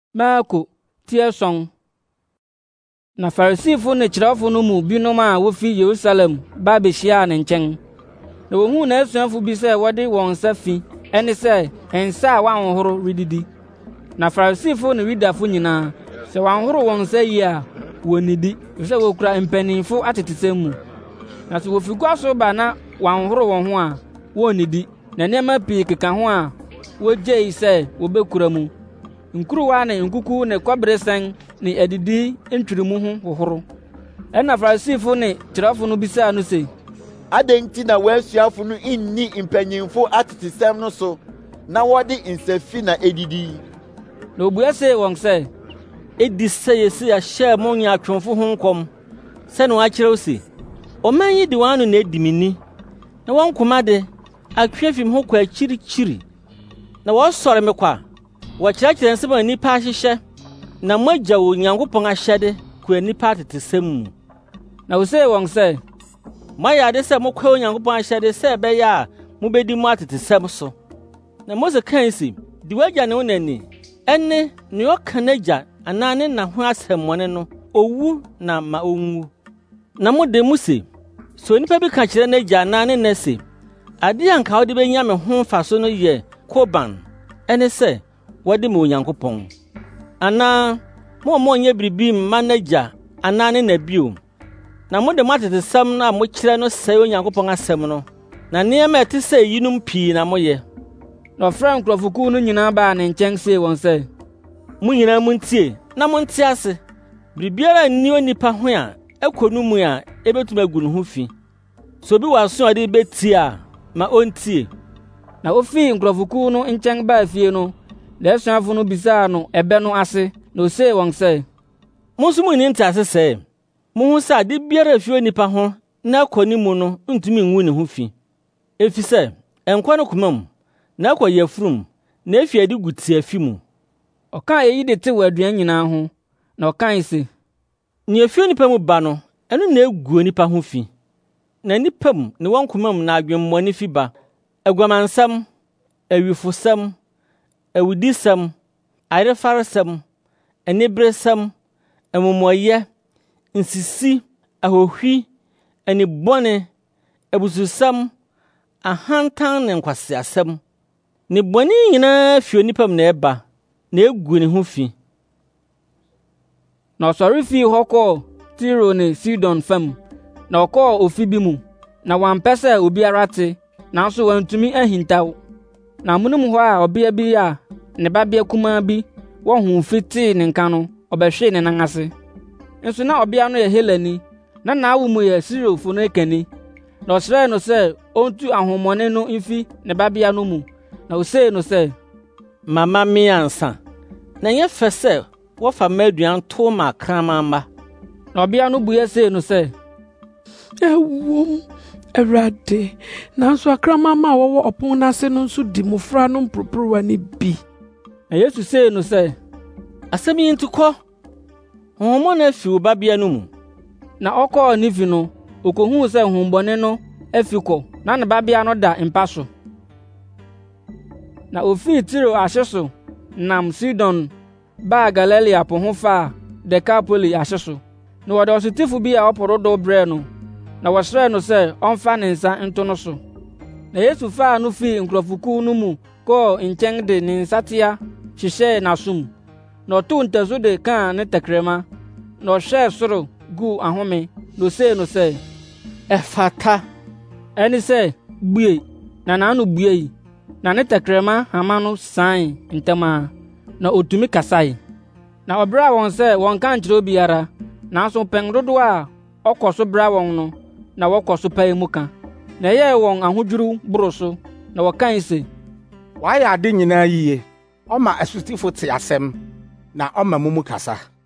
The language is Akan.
Marko tie sɔn. Na Farisifo ne kyerɛwfo no mu binom a wofi Yerusalem ba behyiaa ne nkyɛn. Na wohuu n'asuafo bi sɛ wɔde wɔn nsa fi ɛne sɛ nsa a wɔanhohoro redidi. Na Farisifo ne Yudafo nyinaa, sɛ wɔanhoro wɔn nsa yi a, wonnidi, efisɛ wokura mpanyimfo atetesɛm mu. Na sɛ wofi gua so ba na wɔanhoro wɔn ho a, wonnidi. Na nneɛma pii keka ho a wogyei sɛ wobekura mu. Nkuruwa ne nkuku ne kɔberesɛn ne adidi ntwirimu ho hohoro. Ɛna Farisifo ne kyerɛwfo no bisaa no se, adɛn nti na w'asuafo no inni mpanyimfo atetesɛm no so na wɔde nsafi na edidi? Na obua see wɔn sɛ, edi sɛ yɛsi ahyɛ mo nyaatwomfo ho nkɔm sɛ na wɔakyerɛw se, ɔman yi de wɔn ano na edi me ni, na wɔn koma de atwe fi me ho kɔ akyirikyiri, na wɔsɔre me kwa, wɔkyerɛkyerɛ nsɛm a nnipa ahyehyɛ, na moagya wɔ Onyankopɔn ahyɛde kɔ nnipa atetesɛm mu. Na osee wɔn sɛ, moayɛ ade sɛ mokɔɛ Onyankopɔn ahyɛde sɛ ɛbɛyɛ a mubedi mo atetesɛm so. Na Mose kae se, di w'agya ne wo n'ani, ɛne nea ɔka n'agya anaa ne na ho asɛmmɔne no, owu na ma onwu. Na mode mu se, sɛ onipa bi ka kyerɛ n'agya anaa ne na se, ade a nka wode benya me ho mfaso no yɛ koban, ɛne sɛ wɔde ma Onyankopɔn. Anaa mo nyɛ biribi mma n'agya anaa ne na bio. Na mode mo atetesɛm no a mokyerɛ no sɛe Onyankopɔn asɛm no, na nneɛma ɛte sɛ eyinom pii na moyɛ. Na ɔfrɛɛ nkurɔfokuw no nyinaa baa ne nkyɛn see wɔn sɛ, mo nyinaa muntie na monte ase. Biribiara nni onipa ho a ɛkɔ no mu a ebetumi agu ne ho fi. Sɛ obi wɔ aso a ɔde betie a, ma ontie. Na ofii nkurɔfokuw no nkyɛn baa fie no, n'asuafo no bisaa no ɛbɛ no ase, na osee wɔn sɛ, mo nso munni ntease sɛ, mohu sɛ ade biara a efi onipa ho na ɛkɔ ne mu no ntumi ngu ne ho fi. Efisɛ ɛnkɔ no koma mu, na ɛkɔ yɛfurum, na efi adi gu tiafi mu. Ɔkaa eyi de tew aduan nyinaa ho, na ɔkae se, nea efi onipa mu ba no, ɛno na egu onipa ho fi. Na nipa mu ne wɔn koma mu na adwemmɔne fi ba: aguamansɛm, awifosɛm, awudisɛm, ayerefaresɛm, aniberesɛm, amumɔyɛ, nsisi, ahohwi, anibɔne, abususɛm, ahantan ne nkwaseasɛm. Ne bɔne nyinaa fi onipa mu na ɛba, na egu ne ho fi. Na ɔsɔre fii hɔ kɔɔ Tiro ne Sidon fam, na ɔkɔɔ ofi bi mu, na wampɛ sɛ obiara te, nanso wantumi ahintaw. Na amono mu hɔ a ɔbea bi a ne babea kumaa bi wɔ ahoɔfɛ tee ne nka no, ɔbɛhwee ne nan ase. Nso na ɔbea no yɛ Helani, na n'awo mu yɛ Sirofo no akani. Na ɔsrɛɛ no sɛ ontu ahommɔne no mfi ne babea no mu, na osee no sɛ, mama me ansa, na ɛnyɛ fɛ sɛ wɔfa ma aduan to ma akramamma. Na ɔbea no bua see no sɛ, ɛwom, Awurade, nanso akramamma a wɔwɔ ɔpon n'ase no nso di mmofra no mporoporowa ne bi. Na Yesu see no sɛ, asɛm yi nti kɔ, honhommɔne afi wo babea no mu. Na ɔkɔɔ ne fi no, okohuu sɛ honhommɔne no afi kɔ, na ne babea no da mpa so. Na ofii Tiro ahye so nam Sidon baa Galilea po ho faa Dekapoli ahye so. Na wɔde ɔsotifo bi a ɔpo dodow brɛɛ no, na wɔsrɛɛ no sɛ ɔmfa ne nsa nto no so. Na Yesu faa no fii nkurɔfokuw no mu kɔɔ nkyɛn de ne nsateaa hyehyɛɛ n'asom, na ɔtoo ntasu de kaa ne tɛkrɛma, na ɔhwɛɛ soro guu ahome, na osee no sɛ, ɛfata, ɛne sɛ bue, na n'ano buei, na ne tɛkrɛma hama no sae ntɛm ara, na otumi kasae. Na ɔbraa wɔn sɛ wɔnka nkyerɛ obiara, nanso mpɛn dodow a ɔkɔ so bra wɔn no, na wɔkɔ so pae mu ka. Na ɛyɛɛ wɔn ahodwiriw boro so, na wɔkae se, wayɛ ade nyinaa yiye, ɔma asotifo te asɛm, na ɔma mo mu kasa.